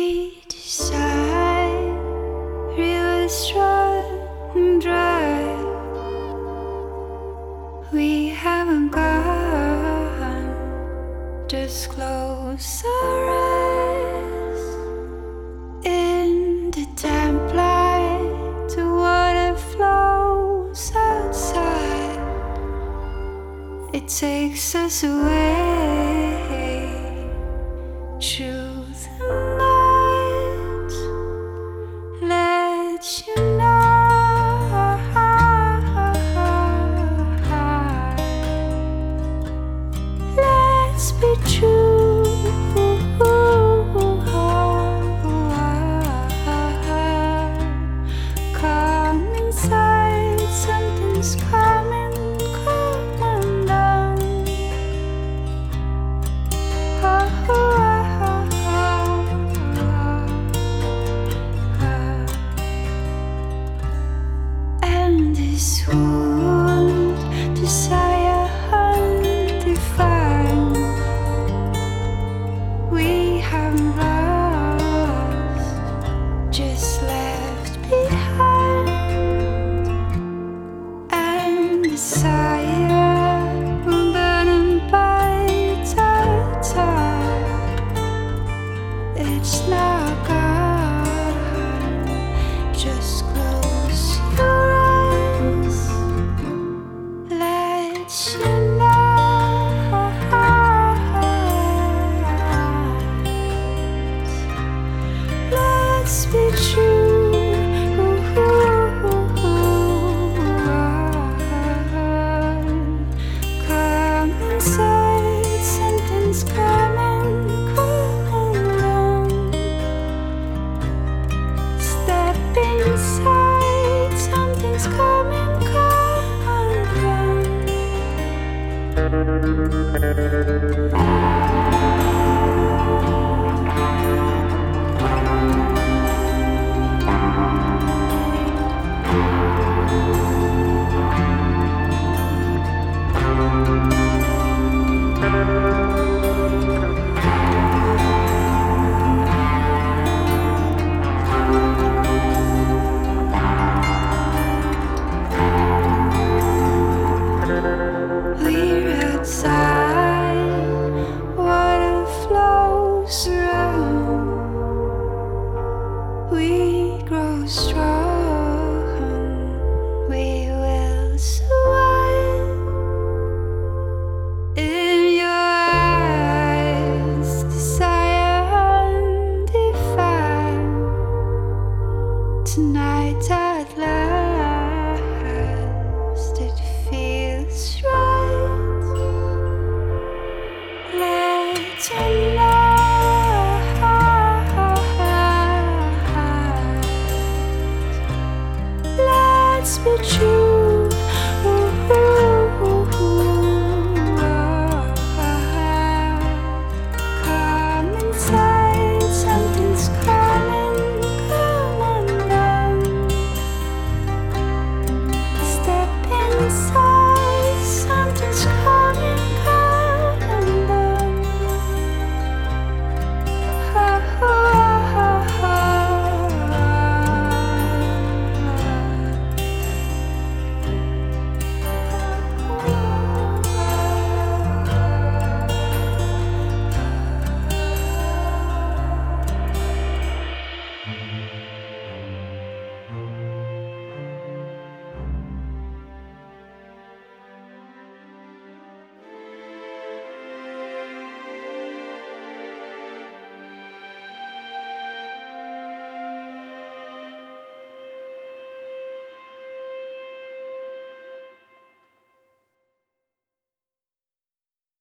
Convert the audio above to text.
We decide real strong and dry. We haven't gone, just close our eyes. In the damp light, the water flows outside. It takes us away through the night. Let you know, let's be true. Come inside, something's coming down. And this wound, desire undefined, we haven't lost, just left behind. And desire burning by the time. It's now.